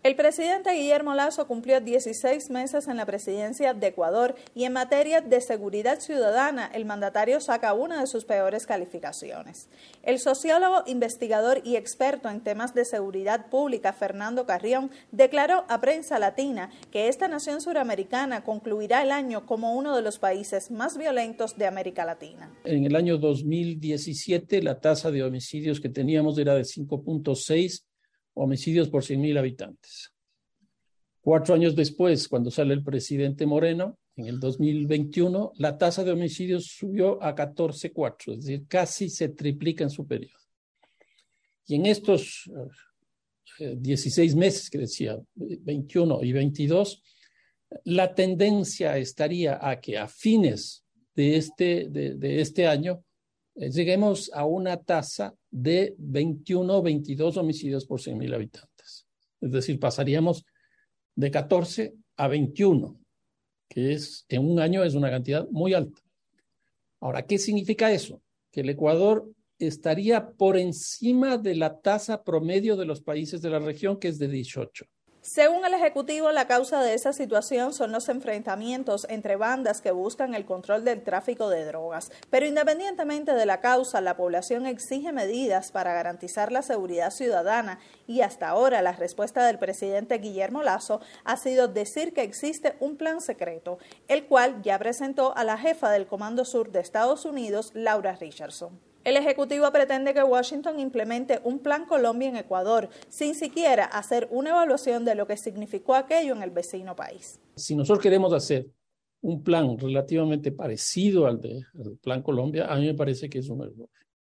El presidente Guillermo Lasso cumplió 16 meses en la presidencia de Ecuador y en materia de seguridad ciudadana, el mandatario saca una de sus peores calificaciones. El sociólogo, investigador y experto en temas de seguridad pública, Fernando Carrión, declaró a Prensa Latina que esta nación suramericana concluirá el año como uno de los países más violentos de América Latina. En el año 2017, la tasa de homicidios que teníamos era de 5.6 homicidios por 100.000 habitantes. 4 años después, cuando sale el presidente Moreno, en el 2021, la tasa de homicidios subió a 14.4, es decir, casi se triplica en su periodo. Y en estos 16 meses que decía, 21 y 22, la tendencia estaría a que a fines de este año lleguemos a una tasa de 21 o 22 homicidios por 100.000 habitantes. Es decir, pasaríamos de 14 a 21, que en un año es una cantidad muy alta. Ahora, ¿qué significa eso? Que el Ecuador estaría por encima de la tasa promedio de los países de la región, que es de 18. Según el Ejecutivo, la causa de esa situación son los enfrentamientos entre bandas que buscan el control del tráfico de drogas. Pero independientemente de la causa, la población exige medidas para garantizar la seguridad ciudadana y hasta ahora la respuesta del presidente Guillermo Lasso ha sido decir que existe un plan secreto, el cual ya presentó a la jefa del Comando Sur de Estados Unidos, Laura Richardson. El Ejecutivo pretende que Washington implemente un Plan Colombia en Ecuador, sin siquiera hacer una evaluación de lo que significó aquello en el vecino país. Si nosotros queremos hacer un plan relativamente parecido al Plan Colombia, a mí me parece que es un error.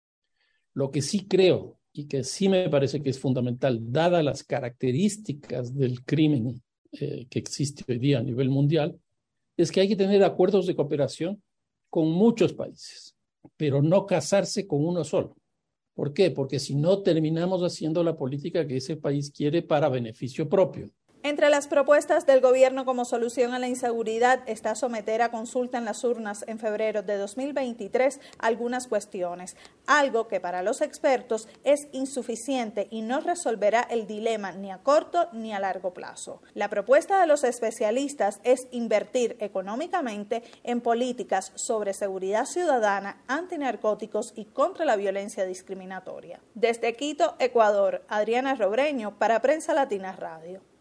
Lo que sí creo y que sí me parece que es fundamental, dadas las características del crimen que existe hoy día a nivel mundial, es que hay que tener acuerdos de cooperación con muchos países, pero no casarse con uno solo. ¿Por qué? Porque si no, terminamos haciendo la política que ese país quiere para beneficio propio. Entre las propuestas del gobierno como solución a la inseguridad está someter a consulta en las urnas en febrero de 2023 algunas cuestiones, algo que para los expertos es insuficiente y no resolverá el dilema ni a corto ni a largo plazo. La propuesta de los especialistas es invertir económicamente en políticas sobre seguridad ciudadana, antinarcóticos y contra la violencia discriminatoria. Desde Quito, Ecuador, Adriana Robreño para Prensa Latina Radio.